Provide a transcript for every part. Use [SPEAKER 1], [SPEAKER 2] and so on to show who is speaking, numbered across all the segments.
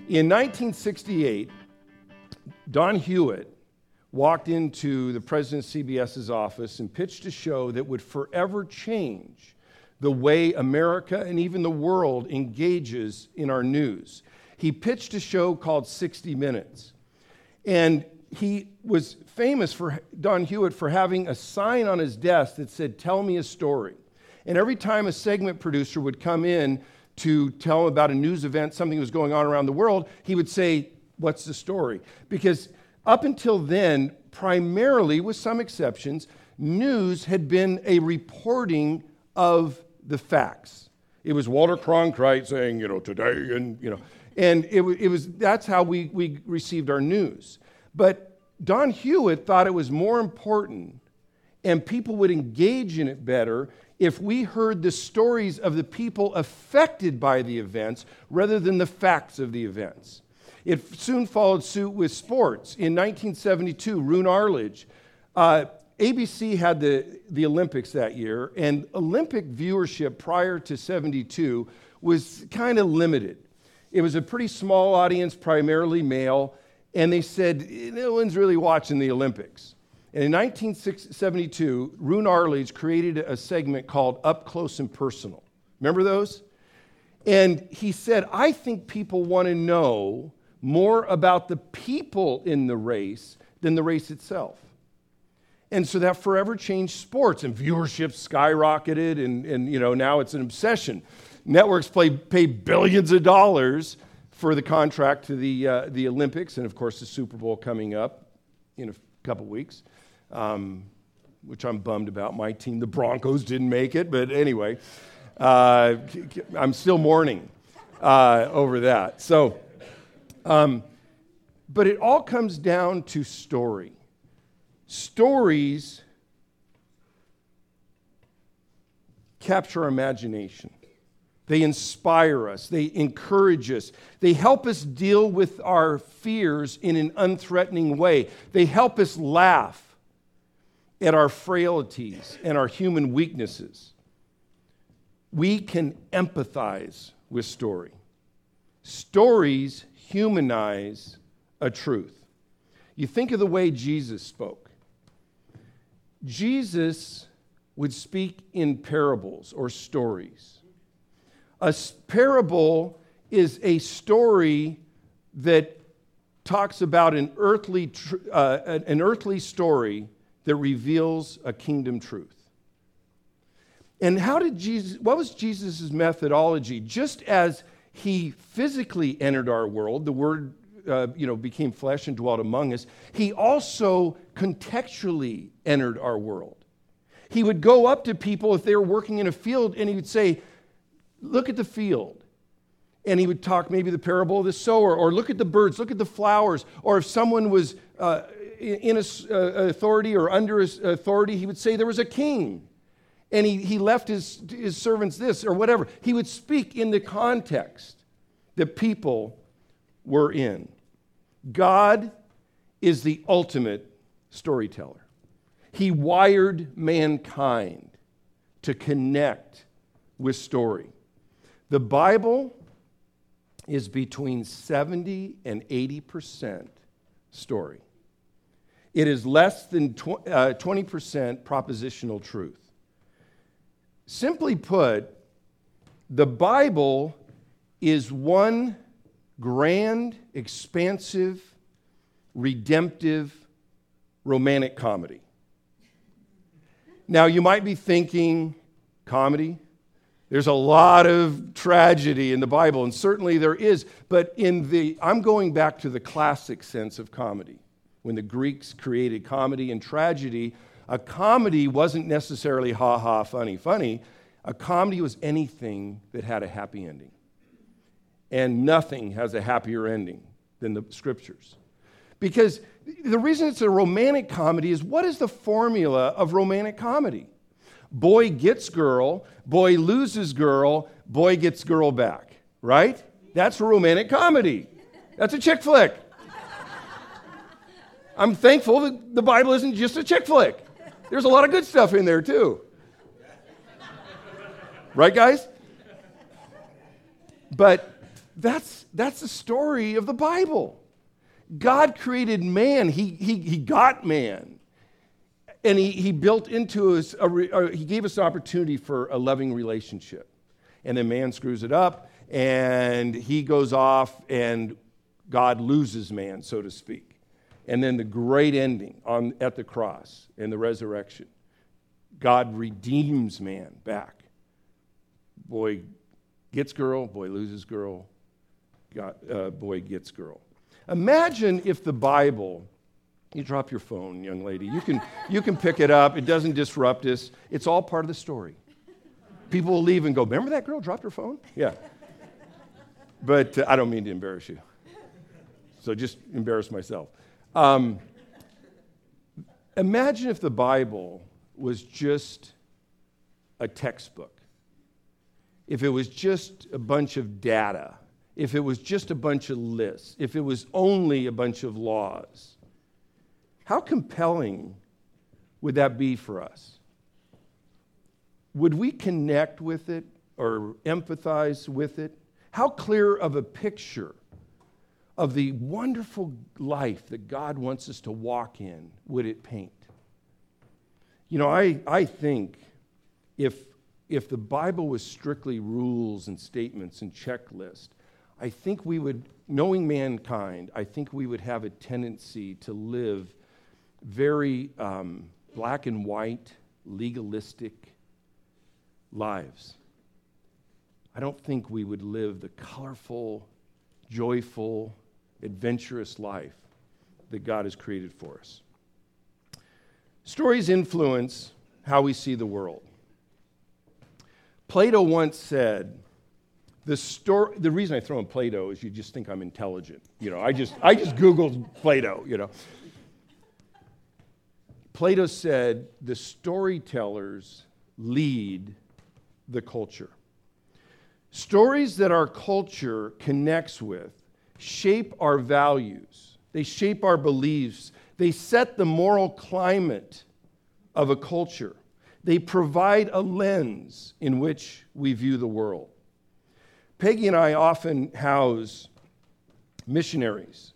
[SPEAKER 1] In 1968, Don Hewitt walked into the president of CBS's office and pitched a show that would forever change the way America and even the world engages in our news. He pitched a show called 60 Minutes. And he was famous for, Don Hewitt, for having a sign on his desk that said, "Tell me a story." And every time a segment producer would come in to tell him about a news event, something was going on around the world, he would say, "What's the story?" Because up until then, primarily, with some exceptions, news had been a reporting of the facts. It was Walter Cronkite saying, today, and it was that's how we received our news. But Don Hewitt thought it was more important, and people would engage in it better if we heard the stories of the people affected by the events rather than the facts of the events. It soon followed suit with sports. In 1972, Roone Arledge, ABC had the Olympics that year, and Olympic viewership prior to 72 was kind of limited. It was a pretty small audience, primarily male, and they said, no one's really watching the Olympics. And in 1972, Roone Arledge created a segment called Up Close and Personal. Remember those? And he said, I think people want to know more about the people in the race than the race itself. And so that forever changed sports, and viewership skyrocketed, and now it's an obsession. Networks pay billions of dollars for the contract to the Olympics, and of course the Super Bowl coming up in a couple weeks, which I'm bummed about. My team, the Broncos, didn't make it, but anyway, I'm still mourning over that. So, but it all comes down to story. Stories capture our imagination. They inspire us. They encourage us. They help us deal with our fears in an unthreatening way. They help us laugh at our frailties and our human weaknesses. We can empathize with story. Stories humanize a truth. You think of the way Jesus spoke. Jesus would speak in parables or stories. A parable is a story that talks about an earthly story that reveals a kingdom truth. And what was Jesus' methodology? Just as he physically entered our world, the Word became flesh and dwelt among us, he also contextually entered our world. He would go up to people if they were working in a field, and he would say, look at the field. And he would talk maybe the parable of the sower, or look at the birds, look at the flowers. Or if someone was in authority or under his authority, he would say there was a king. And he left his servants this or whatever. He would speak in the context that people were in. God is the ultimate storyteller. He wired mankind to connect with story. The Bible is between 70 and 80% story. It is less than 20% propositional truth. Simply put, the Bible is one grand, expansive, redemptive, romantic comedy. Now, you might be thinking, comedy? There's a lot of tragedy in the Bible, and certainly there is, but I'm going back to the classic sense of comedy. When the Greeks created comedy and tragedy, a comedy wasn't necessarily ha-ha, funny. A comedy was anything that had a happy ending. And nothing has a happier ending than the Scriptures. Because the reason it's a romantic comedy is, what is the formula of romantic comedy? Boy gets girl, boy loses girl, boy gets girl back, right? That's a romantic comedy. That's a chick flick. I'm thankful that the Bible isn't just a chick flick. There's a lot of good stuff in there too. Right, guys? But That's the story of the Bible. God created man. He got man. And he built into us, he gave us an opportunity for a loving relationship. And then man screws it up, and he goes off, and God loses man, so to speak. And then the great ending at the cross and the resurrection, God redeems man back. Boy gets girl, boy loses girl, boy gets girl. Imagine if the Bible, you drop your phone, young lady. You can pick it up. It doesn't disrupt us. It's all part of the story. People will leave and go, remember that girl dropped her phone? Yeah. But I don't mean to embarrass you. So just embarrass myself. Imagine if the Bible was just a textbook. If it was just a bunch of data. If it was just a bunch of lists. If it was only a bunch of laws. How compelling would that be for us? Would we connect with it or empathize with it? How clear of a picture of the wonderful life that God wants us to walk in would it paint? You know, I think if the Bible was strictly rules and statements and checklists, I think we would, knowing mankind, I think we would have a tendency to live very black and white, legalistic lives. I don't think we would live the colorful, joyful, adventurous life that God has created for us. Stories influence how we see the world. Plato once said, the reason I throw in Plato is you just think I'm intelligent. You know, I just Googled Plato, you know. Plato said, the storytellers lead the culture. Stories that our culture connects with shape our values. They shape our beliefs. They set the moral climate of a culture. They provide a lens in which we view the world. Peggy and I often house missionaries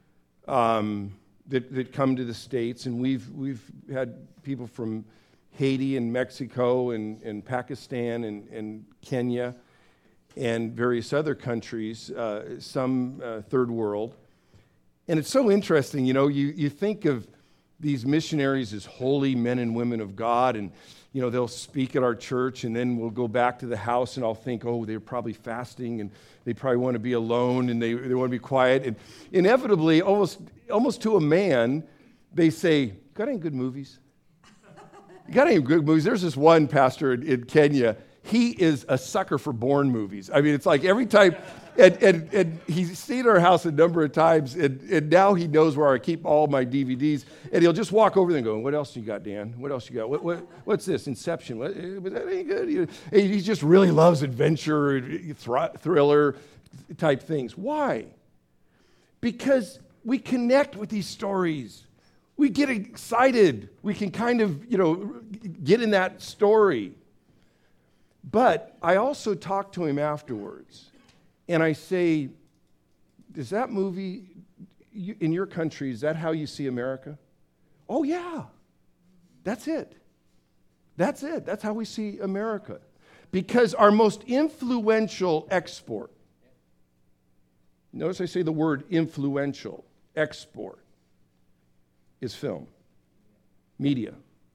[SPEAKER 1] that come to the States, and we've had people from Haiti and Mexico and Pakistan and Kenya and various other countries, some third world. And it's so interesting, you know, you think of these missionaries as holy men and women of God, and, you know, they'll speak at our church, and then we'll go back to the house, and I'll think, oh, they're probably fasting, and they probably want to be alone, and they want to be quiet. And inevitably, almost to a man, they say, got any good movies? You got any good movies? There's this one pastor in Kenya. He is a sucker for Bourne movies. I mean, it's like every time, and he's stayed at our house a number of times, and now he knows where I keep all my DVDs, and he'll just walk over there and go, what else you got, Dan? What else you got? What's this? Inception? Was that any good? He just really loves adventure, thriller type things. Why? Because we connect with these stories. We get excited. We can kind of, you know, get in that story. But I also talk to him afterwards, and I say, is that movie, in your country, is that how you see America? Oh, yeah. That's it. That's it. That's how we see America. Because our most influential export, notice I say the word influential, export, is film, media.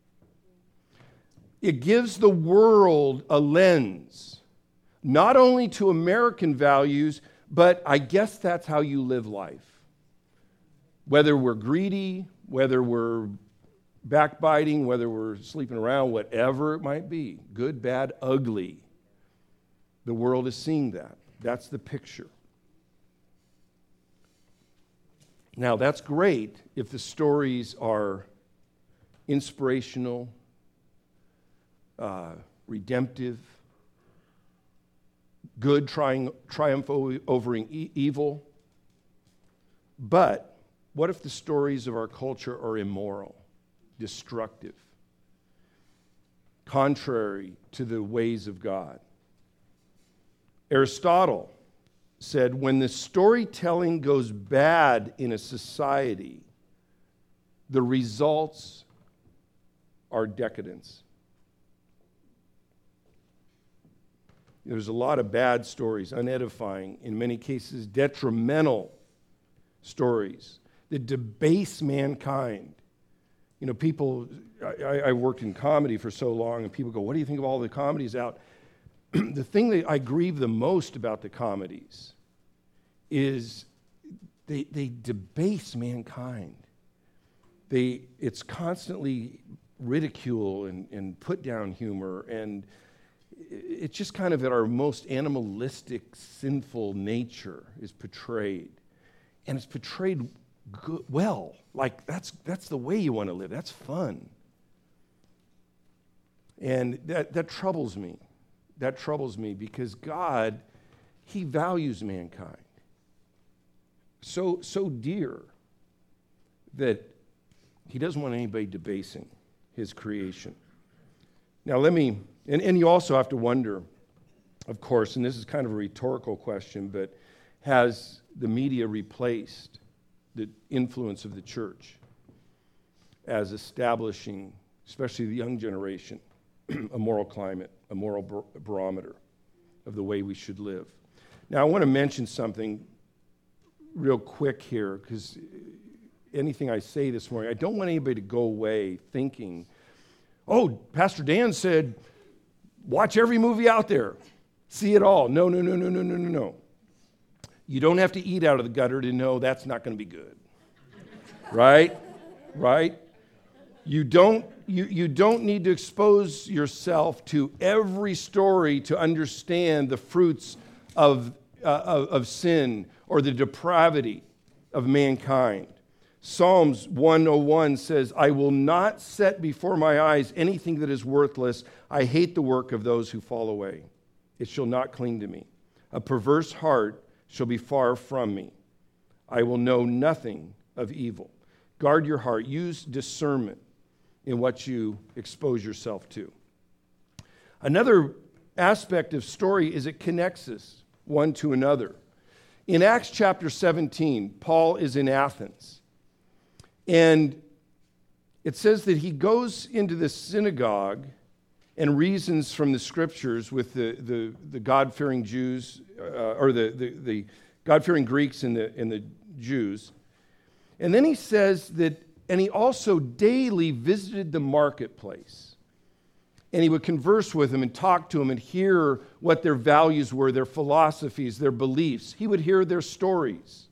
[SPEAKER 1] It gives the world a lens, not only to American values, but I guess that's how you live life. Whether we're greedy, whether we're backbiting, whether we're sleeping around, whatever it might be, good, bad, ugly, the world is seeing that. That's the picture. Now, that's great if the stories are inspirational, redemptive, good triumph over evil. But what if the stories of our culture are immoral, destructive, contrary to the ways of God? Aristotle said, when the storytelling goes bad in a society, the results are decadence. There's a lot of bad stories, unedifying, in many cases detrimental stories that debase mankind. You know, people, I worked in comedy for so long, and people go, what do you think of all the comedies out? The thing that I grieve the most about the comedies is they debase mankind. It's constantly ridicule and put down humor, and it's just kind of at our most animalistic, sinful nature is portrayed. And it's portrayed well. Like, that's the way you want to live. That's fun. And that troubles me. That troubles me because God, He values mankind so dear that He doesn't want anybody debasing His creation. Now let me, and you also have to wonder, of course, and this is kind of a rhetorical question, but has the media replaced the influence of the church as establishing, especially the young generation, a moral climate, a moral barometer of the way we should live? Now, I want to mention something real quick here, because anything I say this morning, I don't want anybody to go away thinking, oh, Pastor Dan said, watch every movie out there, see it all. No. You don't have to eat out of the gutter to know that's not going to be good. Right? You don't need to expose yourself to every story to understand the fruits of sin or the depravity of mankind. Psalms 101 says, I will not set before my eyes anything that is worthless. I hate the work of those who fall away. It shall not cling to me. A perverse heart shall be far from me. I will know nothing of evil. Guard your heart. Use discernment in what you expose yourself to. Another aspect of story is it connects us one to another. In Acts chapter 17, Paul is in Athens. And it says that he goes into the synagogue and reasons from the scriptures with the God-fearing Jews, or the God-fearing Greeks and the Jews. And then he says that, and he also daily visited the marketplace. And he would converse with them and talk to them and hear what their values were, their philosophies, their beliefs. He would hear their stories.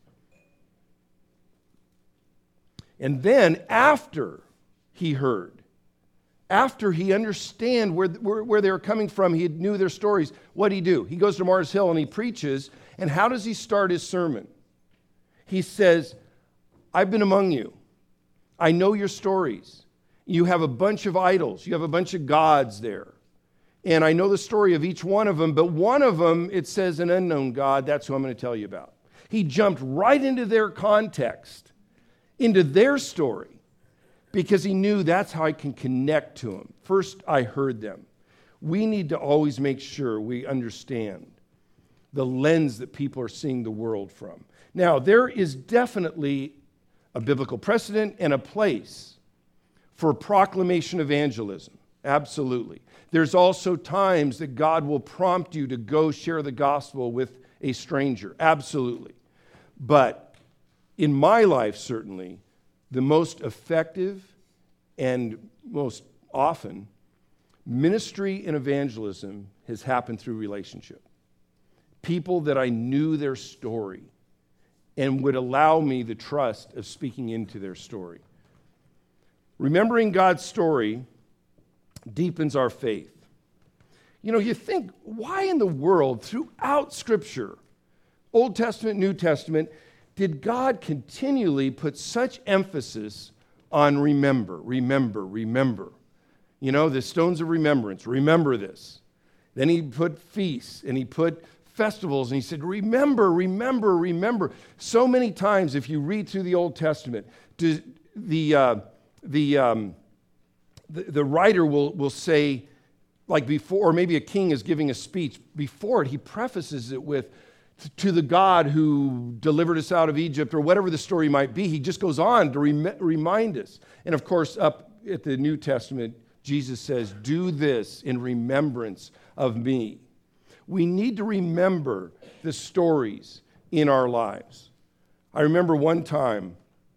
[SPEAKER 1] And then after he heard, after he understand where they were coming from, he knew their stories, what did he do? He goes to Mars Hill and he preaches. And how does he start his sermon? He says, I've been among you. I know your stories. You have a bunch of idols. You have a bunch of gods there. And I know the story of each one of them, but one of them, it says an unknown God. That's who I'm going to tell you about. He jumped right into their context, into their story, because he knew that's how I can connect to them. First, I heard them. We need to always make sure we understand the lens that people are seeing the world from. Now, there is definitely a biblical precedent and a place for proclamation evangelism. Absolutely. There's also times that God will prompt you to go share the gospel with a stranger. Absolutely. But in my life, certainly, the most effective and most often ministry and evangelism has happened through relationship. People that I knew their story and would allow me the trust of speaking into their story. Remembering God's story deepens our faith. You know, you think, why in the world, throughout Scripture, Old Testament, New Testament, did God continually put such emphasis on remember? You know, the stones of remembrance, remember this. Then he put feasts, and he put festivals, and he said, remember. So many times, if you read through the Old Testament, the writer will say, like before, or maybe a king is giving a speech, before it, he prefaces it with, to the God who delivered us out of Egypt, or whatever the story might be. He just goes on to remind us. And of course, up at the New Testament, Jesus says, do this in remembrance of me. We need to remember the stories in our lives. I remember one time,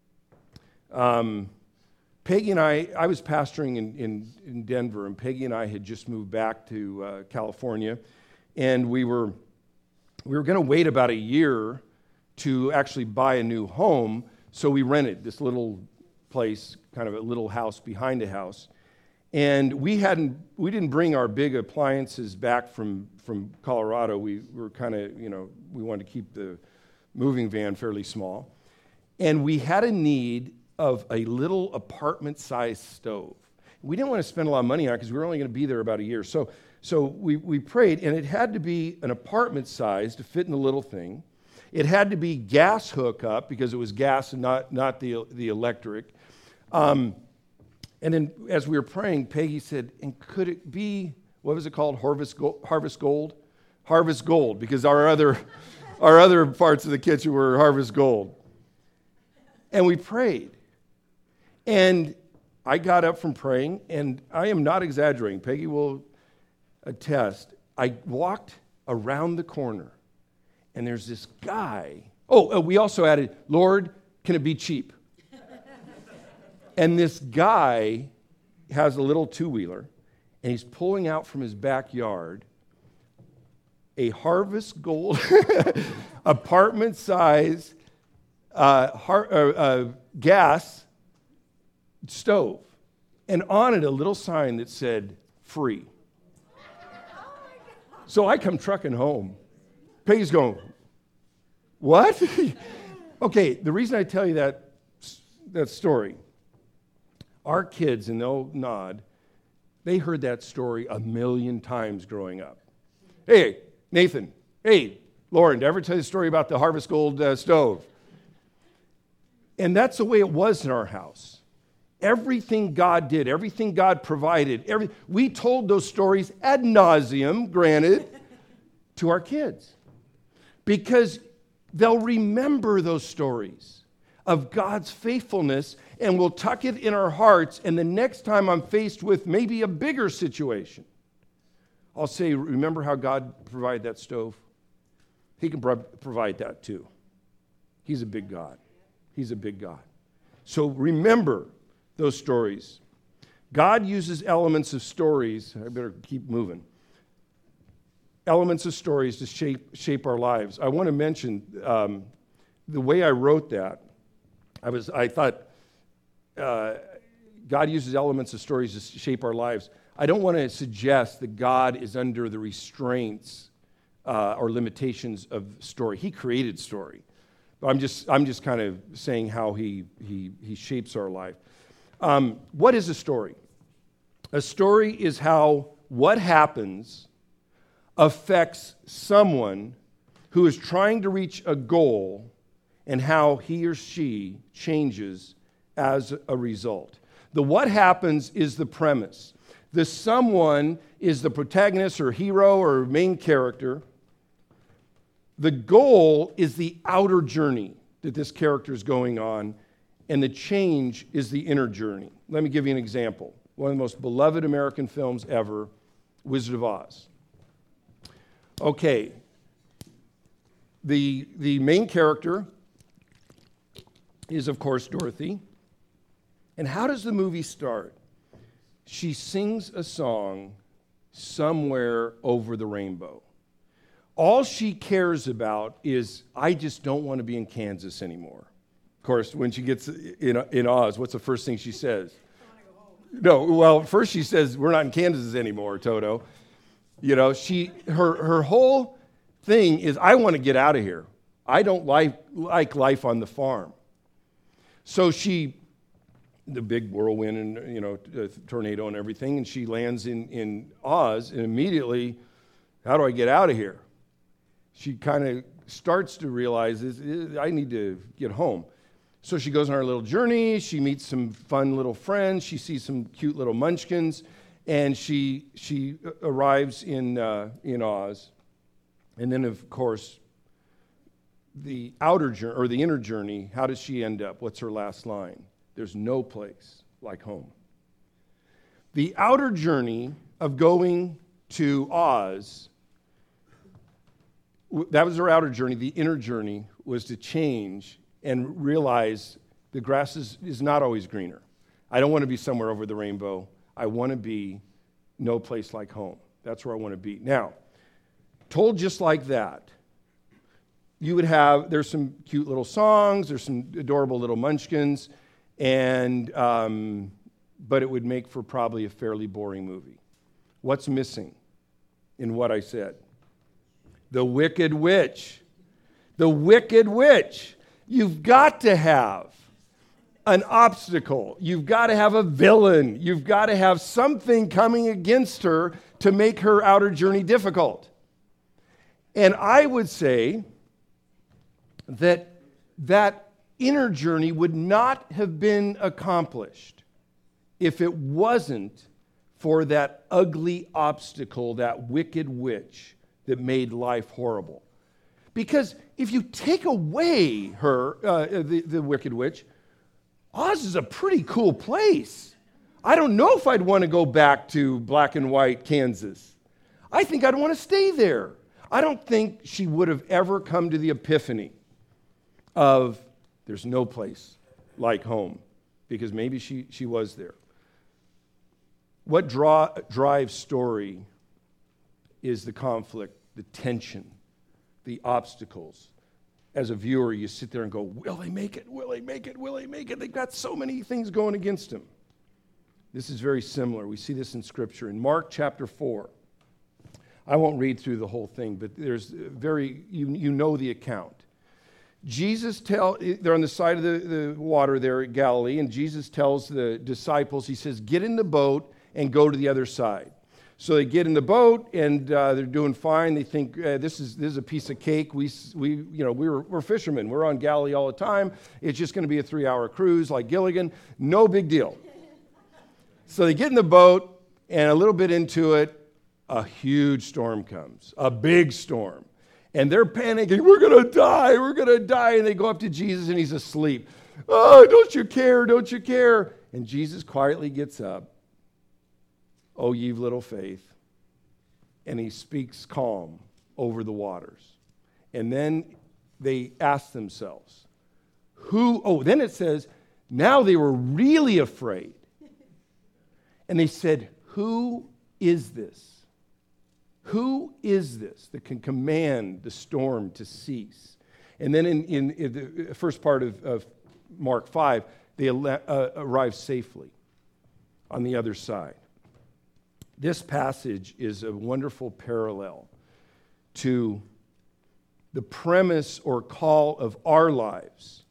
[SPEAKER 1] Peggy and I was pastoring in Denver, and Peggy and I had just moved back to California, and we were going to wait about a year to actually buy a new home, so we rented this little place, kind of a little house behind a house. And we didn't bring our big appliances back from Colorado. We were kind of, we wanted to keep the moving van fairly small. And we had a need of a little apartment-sized stove. We didn't want to spend a lot of money on it because we were only going to be there about a year. So we prayed, and it had to be an apartment size to fit in the little thing. It had to be gas hookup because it was gas and not the electric. And then as we were praying, Peggy said, and could it be, what was it called, Harvest Gold? Harvest Gold, because our other parts of the kitchen were Harvest Gold. And we prayed. And I got up from praying, and I am not exaggerating. Peggy will attest. I walked around the corner, and there's this guy. We also added, Lord, can it be cheap? And this guy has a little two-wheeler, and he's pulling out from his backyard a Harvest Gold apartment-size gas stove, and on it a little sign that said, free. So I come trucking home. Peggy's going, what? Okay, the reason I tell you that story, our kids, and they'll nod, they heard that story 1,000,000 times growing up. Hey, Nathan. Hey, Lauren, did I ever tell you the story about the Harvest Gold stove? And that's the way it was in our house. Everything God did, everything God provided, we told those stories ad nauseum, granted, to our kids. Because they'll remember those stories of God's faithfulness, and we'll tuck it in our hearts, and the next time I'm faced with maybe a bigger situation, I'll say, remember how God provided that stove? He can provide that too. He's a big God. He's a big God. So remember those stories. God uses elements of stories. I better keep moving. Elements of stories to shape our lives. I want to mention the way I wrote that. I thought God uses elements of stories to shape our lives. I don't want to suggest that God is under the restraints or limitations of story. He created story. I'm just kind of saying how he shapes our life. What is a story? A story is how what happens affects someone who is trying to reach a goal, and how he or she changes as a result. The what happens is the premise. The someone is the protagonist or hero or main character. The goal is the outer journey that this character is going on, and the change is the inner journey. Let me give you an example. One of the most beloved American films ever, Wizard of Oz. Okay, the main character is, of course, Dorothy. And how does the movie start? She sings a song, Somewhere Over the Rainbow. All she cares about is, I just don't want to be in Kansas anymore. Of course, when she gets in Oz, what's the first thing she says? I want to go home. No, well, first she says, we're not in Kansas anymore, Toto. Her whole thing is, I want to get out of here. I don't like life on the farm. So the big whirlwind and, tornado and everything, and she lands in Oz, and immediately, how do I get out of here? She kind of starts to realize, I need to get home. So she goes on her little journey, she meets some fun little friends, she sees some cute little munchkins, and she arrives in Oz. And then, of course, the outer journey or the inner journey, how does she end up? What's her last line? There's no place like home. The outer journey of going to Oz, that was her outer journey. The inner journey was to change and realize the grass is not always greener. I don't want to be somewhere over the rainbow. I want to be no place like home. That's where I want to be. Now, told just like that, you would have, there's some cute little songs, there's some adorable little munchkins, and but it would make for probably a fairly boring movie. What's missing in what I said? The Wicked Witch. The Wicked Witch. You've got to have an obstacle. You've got to have a villain. You've got to have something coming against her to make her outer journey difficult. And I would say that that inner journey would not have been accomplished if it wasn't for that ugly obstacle, that wicked witch that made life horrible. Because if you take away her, the wicked witch, Oz is a pretty cool place. I don't know if I'd want to go back to black and white Kansas. I think I'd want to stay there. I don't think she would have ever come to the epiphany of there's no place like home, because maybe she was there. What drives story is the conflict, the tension, the obstacles. As a viewer, you sit there and go, will they make it? Will they make it? Will they make it? They've got so many things going against them. This is very similar. We see this in Scripture. In Mark chapter 4, I won't read through the whole thing, but there's you know the account. They're on the side of the water there at Galilee, and Jesus tells the disciples, he says, get in the boat and go to the other side. So they get in the boat, and they're doing fine. They think this is a piece of cake. We're fishermen. We're on Galilee all the time. It's just going to be a 3-hour cruise like Gilligan. No big deal. So they get in the boat, and a little bit into it, a huge storm comes, a big storm. And they're panicking, we're going to die, we're going to die. And they go up to Jesus, and he's asleep. Oh, don't you care, don't you care? And Jesus quietly gets up. Oh, ye of little faith. And he speaks calm over the waters. And then they ask themselves, then it says, now they were really afraid. And they said, who is this? Who is this that can command the storm to cease? And then in the first part of Mark 5, they arrive safely on the other side. This passage is a wonderful parallel to the premise or call of our lives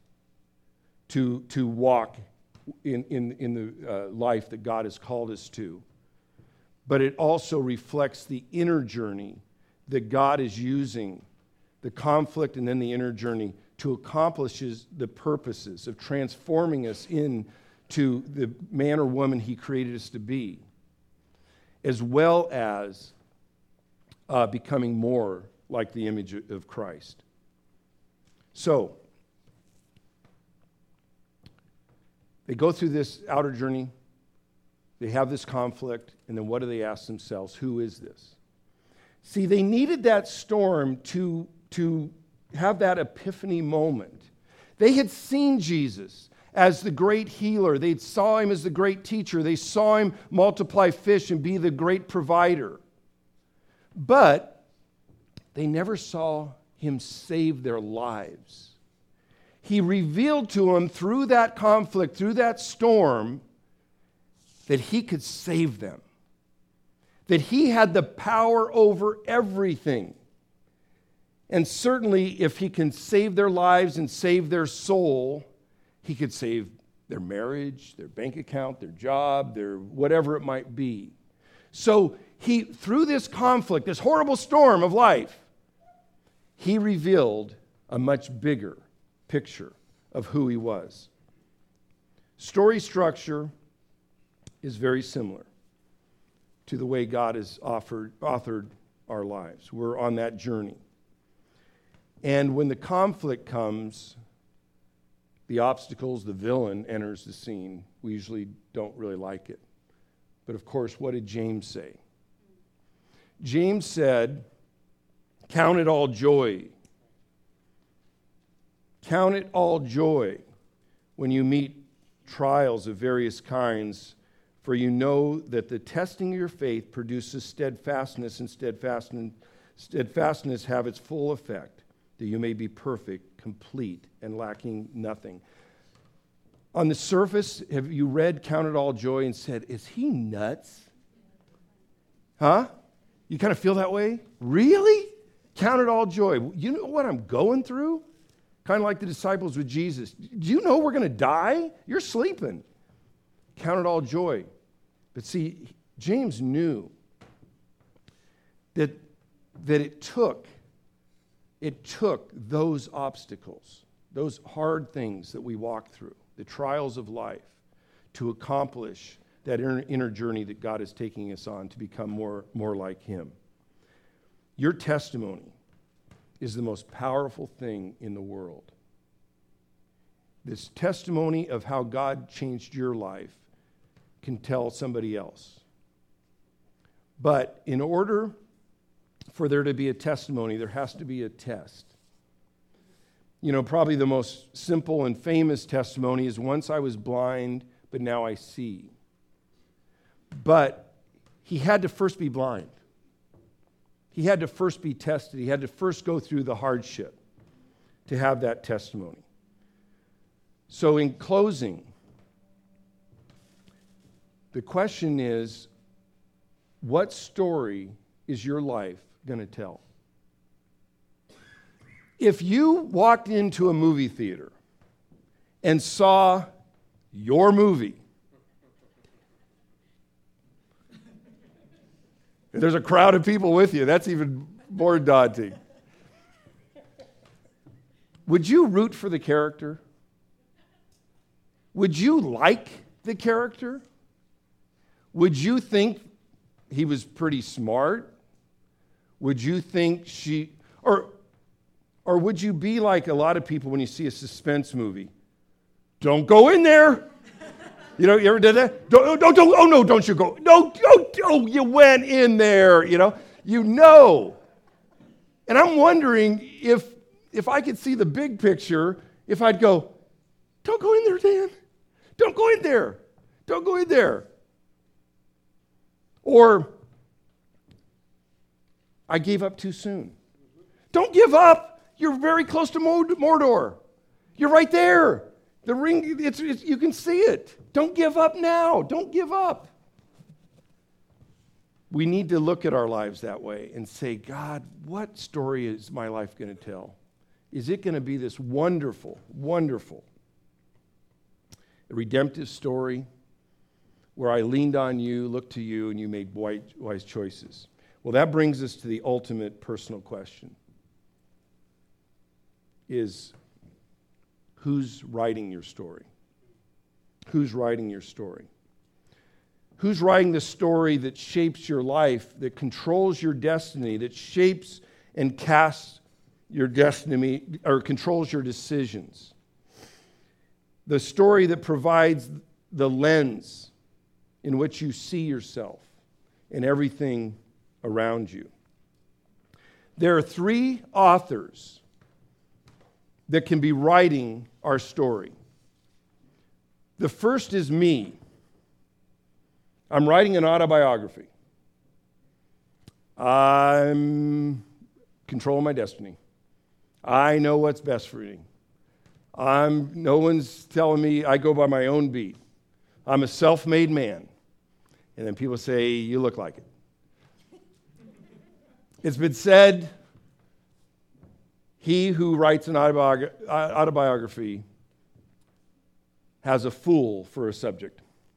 [SPEAKER 1] to walk in the life that God has called us to. But it also reflects the inner journey that God is using, the conflict and then the inner journey, to accomplish the purposes of transforming us into the man or woman he created us to be, as well as becoming more like the image of Christ. So, they go through this outer journey. They have this conflict, and then what do they ask themselves? Who is this? See, they needed that storm to have that epiphany moment. They had seen Jesus as the great healer. They saw him as the great teacher. They saw him multiply fish and be the great provider. But they never saw him save their lives. He revealed to them through that conflict, through that storm, that he could save them, that he had the power over everything. And certainly, if he can save their lives and save their soul, he could save their marriage, their bank account, their job, their whatever it might be. So he, through this conflict, this horrible storm of life, he revealed a much bigger picture of who he was. Story structure is very similar to the way God has authored our lives. We're on that journey. And when the conflict comes, the obstacles, the villain enters the scene. We usually don't really like it. But of course, what did James say? James said, "Count it all joy. Count it all joy when you meet trials of various kinds, for you know that the testing of your faith produces steadfastness, and steadfastness have its full effect, that you may be perfect, complete, and lacking nothing." On the surface, have you read Count It All Joy and said, is he nuts? Huh? You kind of feel that way? Really? Count it all joy. You know what I'm going through? Kind of like the disciples with Jesus. Do you know we're going to die? You're sleeping. Count it all joy. But see, James knew that it took those obstacles, those hard things that we walk through, the trials of life, to accomplish that inner journey that God is taking us on to become more like Him. Your testimony is the most powerful thing in the world. This testimony of how God changed your life can tell somebody else. But in order for there to be a testimony, there has to be a test. You know, probably the most simple and famous testimony is, once I was blind, but now I see. But he had to first be blind. He had to first be tested. He had to first go through the hardship to have that testimony. So in closing, the question is, what story is your life going to tell? If you walked into a movie theater and saw your movie, there's a crowd of people with you, that's even more daunting. Would you root for the character? Would you like the character? Would you think he was pretty smart? Would you think or would you be like a lot of people when you see a suspense movie? Don't go in there. You know, you ever did that? Don't, oh no, don't you go. No, you went in there, you know. And I'm wondering if I could see the big picture, if I'd go, don't go in there, Dan. Don't go in there. Don't go in there. Or, I gave up too soon. Don't give up. You're very close to Mordor. You're right there. The ring, you can see it. Don't give up now. Don't give up. We need to look at our lives that way and say, God, what story is my life going to tell? Is it going to be this wonderful, wonderful, redemptive story where I leaned on you, looked to you, and you made wise choices? Well, that brings us to the ultimate personal question. Is who's writing your story? Who's writing your story? Who's writing the story that shapes your life, that controls your destiny, that shapes and casts your destiny, or controls your decisions? The story that provides the lens in which you see yourself and everything around you. There are 3 authors that can be writing our story. The first is me. I'm writing an autobiography. I'm controlling my destiny. I know what's best for me. No one's telling me. I go by my own beat. I'm a self-made man. And then people say, you look like it. It's been said, he who writes an autobiography has a fool for a subject.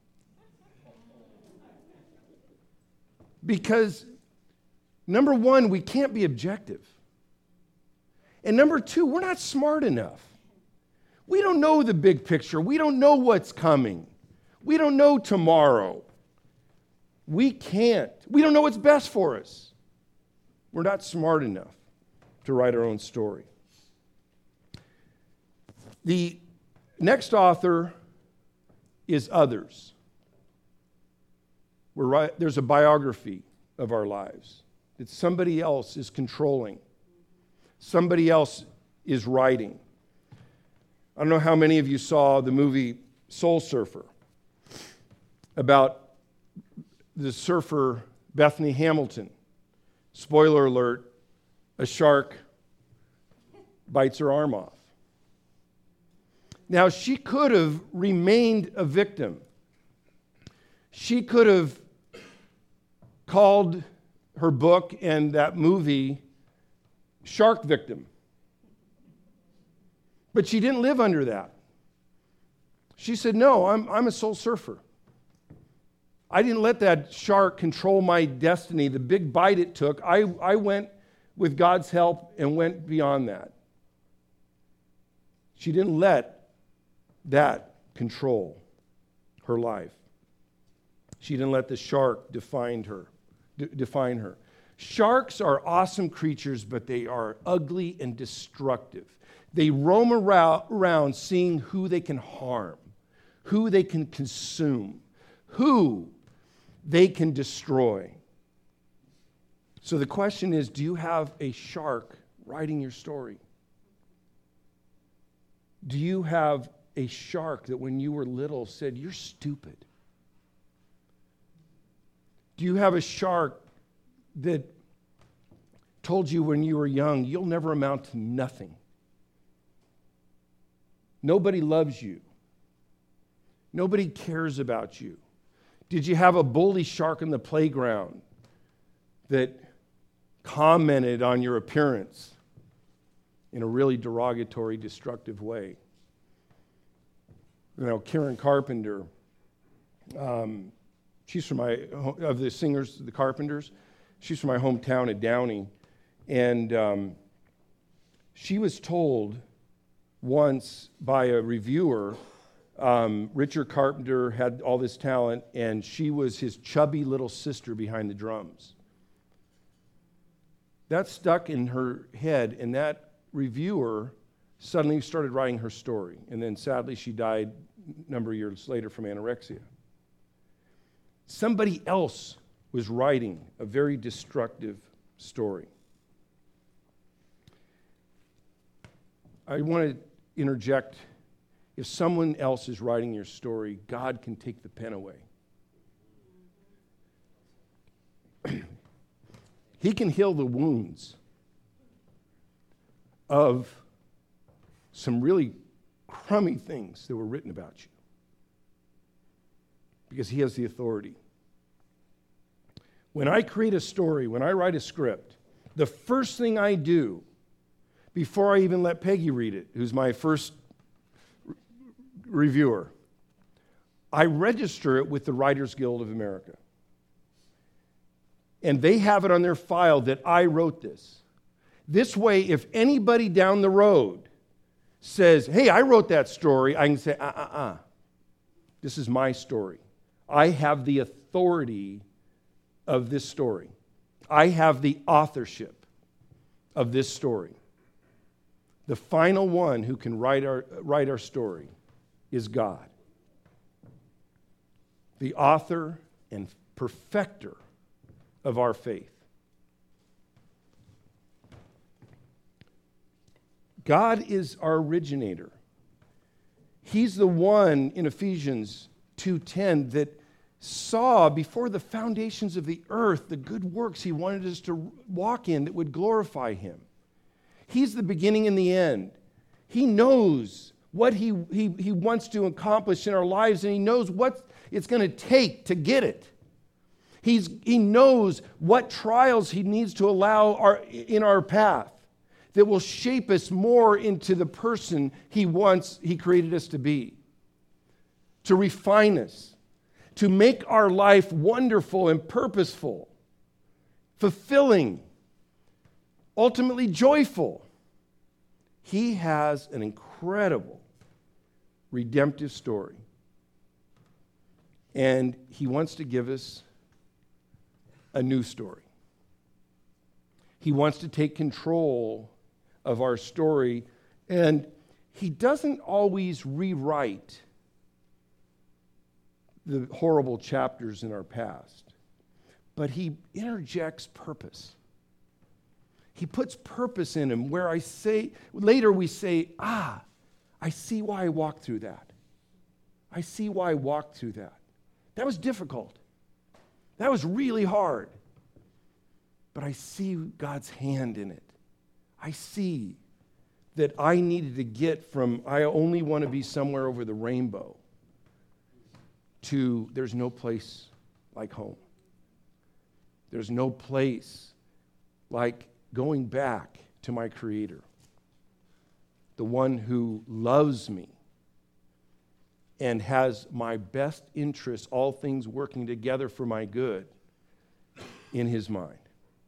[SPEAKER 1] Because, number one, we can't be objective. And number 2, we're not smart enough. We don't know the big picture. We don't know what's coming. We don't know tomorrow. We can't. We don't know what's best for us. We're not smart enough to write our own story. The next author is Others. There's a biography of our lives. It's somebody else is controlling. Somebody else is writing. I don't know how many of you saw the movie Soul Surfer about the surfer Bethany Hamilton. Spoiler alert, a shark bites her arm off. Now, she could have remained a victim. She could have called her book and that movie Shark Victim. But she didn't live under that. She said, no, I'm a soul surfer. I didn't let that shark control my destiny, the big bite it took. I went with God's help and went beyond that. She didn't let that control her life. She didn't let the shark define her. Sharks are awesome creatures, but they are ugly and destructive. They roam around seeing who they can harm, who they can consume, who they can destroy. So the question is, do you have a shark writing your story? Do you have a shark that when you were little said, you're stupid? Do you have a shark that told you when you were young, you'll never amount to nothing? Nobody loves you. Nobody cares about you. Did you have a bully shark in the playground that commented on your appearance in a really derogatory, destructive way? You know, Karen Carpenter, she's from of the singers, the Carpenters, she's from my hometown of Downey. And she was told once by a reviewer, Richard Carpenter had all this talent, and she was his chubby little sister behind the drums. That stuck in her head, and that reviewer suddenly started writing her story. And then sadly, she died a number of years later from anorexia. Somebody else was writing a very destructive story. I want to interject. If someone else is writing your story, God can take the pen away. He can heal the wounds of some really crummy things that were written about you, because he has the authority. When I create a story, when I write a script, the first thing I do, before I even let Peggy read it, who's my first reviewer, I register it with the Writers Guild of America. And they have it on their file that I wrote this. This way, if anybody down the road says, hey, I wrote that story, I can say, this is my story. I have the authority of this story. I have the authorship of this story. The final one who can write our story is God, the author and perfecter of our faith. God is our originator. He's the one in Ephesians 2:10 that saw before the foundations of the earth the good works he wanted us to walk in that would glorify him. He's the beginning and the end. He knows what he wants to accomplish in our lives, and he knows what it's going to take to get it. He knows what trials he needs to allow in our path that will shape us more into the person he created us to be, to refine us, to make our life wonderful and purposeful, fulfilling, ultimately joyful. He has an incredible redemptive story. And he wants to give us a new story. He wants to take control of our story, and He doesn't always rewrite the horrible chapters in our past, but he interjects purpose. He puts purpose in them where later we say, I see why I walked through that. I see why I walked through that. That was difficult. That was really hard. But I see God's hand in it. I see that I needed to get from I only want to be somewhere over the rainbow to there's no place like home. There's no place like going back to my Creator, the one who loves me and has my best interests, all things working together for my good, in his mind.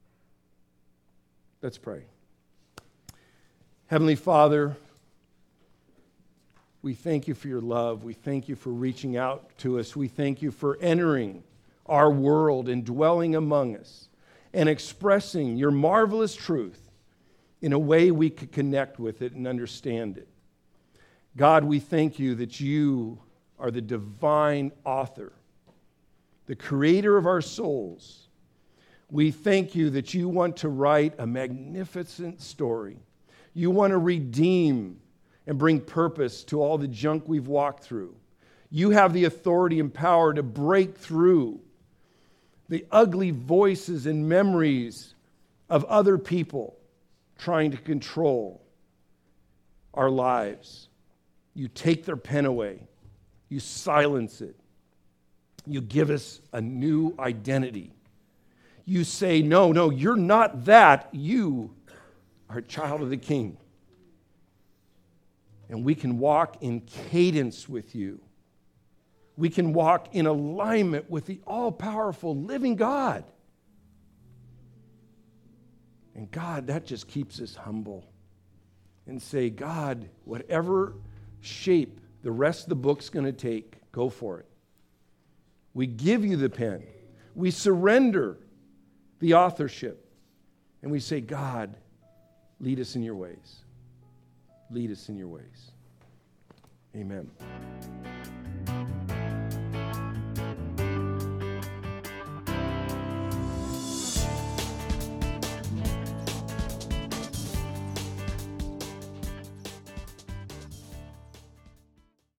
[SPEAKER 1] Let's pray. Heavenly Father, we thank you for your love. We thank you for reaching out to us. We thank you for entering our world and dwelling among us and expressing your marvelous truth in a way we could connect with it and understand it. God, we thank you that you are the divine author, the creator of our souls. We thank you that you want to write a magnificent story. You want to redeem and bring purpose to all the junk we've walked through. You have the authority and power to break through the ugly voices and memories of other people trying to control our lives. You take their pen away. You silence it. You give us a new identity. You say, no, you're not that. You are a child of the King. And we can walk in cadence with you. We can walk in alignment with the all-powerful living God. And God, that just keeps us humble. And say, God, whatever shape the rest of the book's going to take, go for it. We give you the pen. We surrender the authorship. And we say, God, lead us in your ways. Lead us in your ways. Amen.